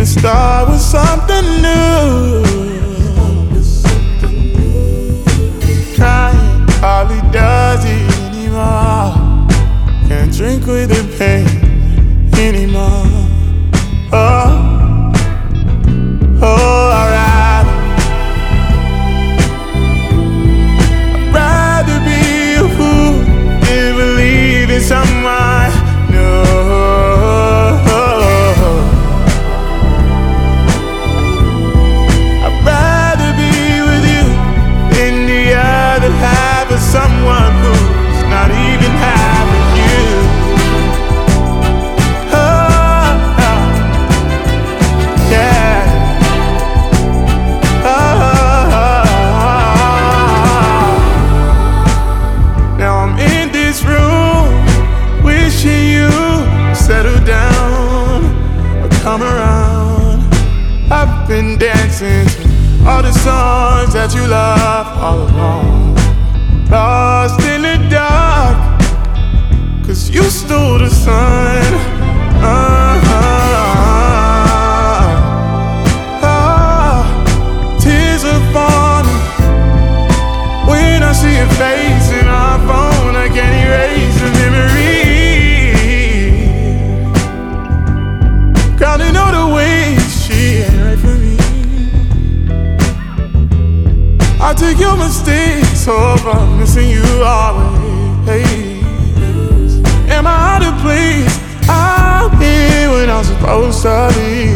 to start with something new. Crying hardly does it anymore. Can't drink with the pain anymore. Oh, alright. I'd rather be a fool than believe in someone new. I'd rather be with you than the other half of someone who's not even half of you. Settle down or come around. I've been dancing to all the songs that you love all along. Lost in the dark, 'cause you stole the sun. Tears are falling when I see your face in our phone. I can't erase the memory. Counting all the ways she ain't right for me. I take your mistakes over missing you always. Am I out of place? I'm here when I'm supposed to be.